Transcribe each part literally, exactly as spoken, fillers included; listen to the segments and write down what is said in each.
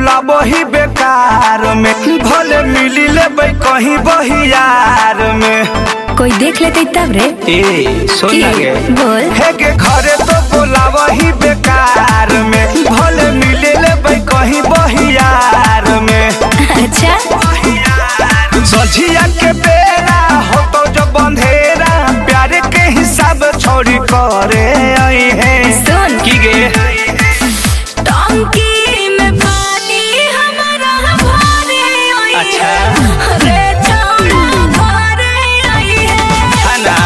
बुलाबो ही बेकार में, भले मिली लेबै कहीं बहियार में। कोई देख लेते तब रे। ए सुन गे बोल हे के घरे तो बुलाबो ही बेकार में, भले मिली लेबै कहीं बहियार में। अच्छा सझिया के बेरा हो तो जो बंधेरा, प्यार के हिसाब छोड़ी करे आई है। सुन की गे टंकी में पानी हमारा भरे आई है। अच्छा रे चौड़ा भरे आई है ना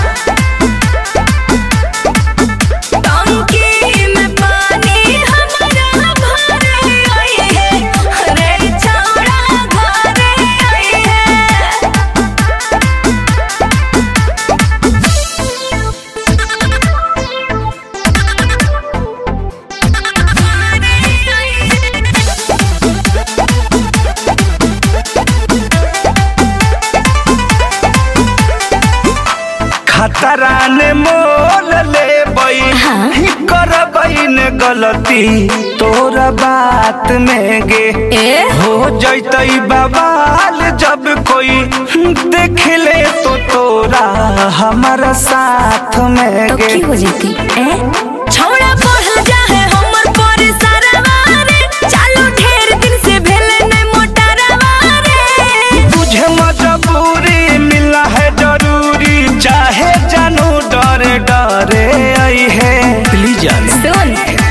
टंकी में पानी हमारा भरे आई है। रे चौड़ा भरे आई है। खतरा ने मोल ले बई करबई ने गलती तोरा बात में गे। ए हो जैतई बवाल जब कोई देख ले तो तोरा हमारा साथ में तो गे। की हो जेती ए छोड़ा बढ़ जा है हमर पर सरवा रे, चालू ढेर दिन से भेले नै मोटरवा रे। तुझे मजबूरी मिला है जरूरी, चाहे जानू डरे डरे आई है। प्लीज जान सुन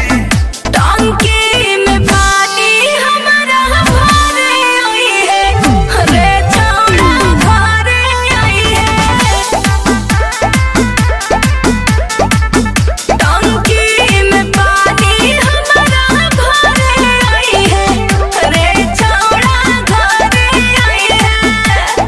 टंकी में पानी हमारा भरे आई है। रे चौड़ा भरे आई है। टंकी में पानी हमारा भरे आई है। रे चौड़ा भरे आई है।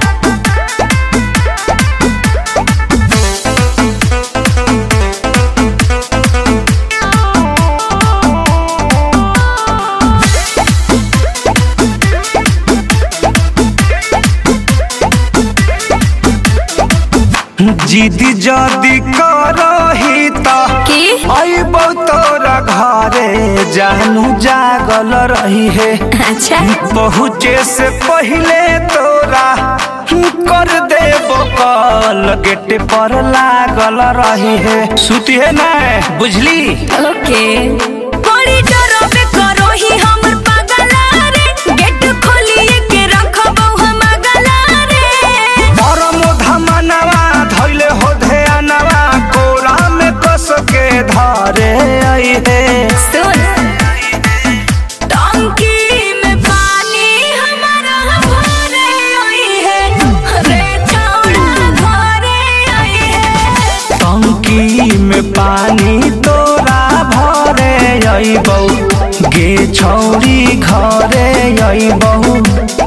जीदी जदी करही त की अइबो तोरा घरे, जानू जागल रही है। अच्छा पहुँचे से पहले तोरा कर देबो कॉल, गेट पर लागल रही है। सुती है ना बुझली। ओके बड़ी डरबे करो ही हमर पागला रे, गेट खोलिए के रखबो हम गला रे। परम धमनवा धइले हो ध्यानवा, कोरा में कस के धरे आई है। सुन टंकी में पानी हमारा भरे आई है। रे चौड़ा भरे आई है। टंकी में पानी तोरा भरे अइबौ गे छौरी घरे अइबौ।